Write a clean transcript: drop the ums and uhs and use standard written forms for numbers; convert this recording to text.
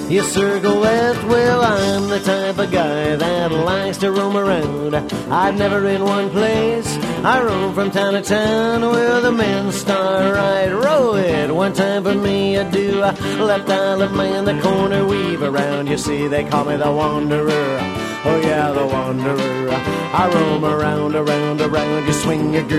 Yes, sir, go west. Well, I'm the type of guy that likes to roam around. I've never in one place. I roam from town to town where the men start right. Row it one time for me, I do. Left Isle of Man, the corner weave around. You see, they call me the Wanderer. Oh yeah, the Wanderer. I roam around, around, around. You swing your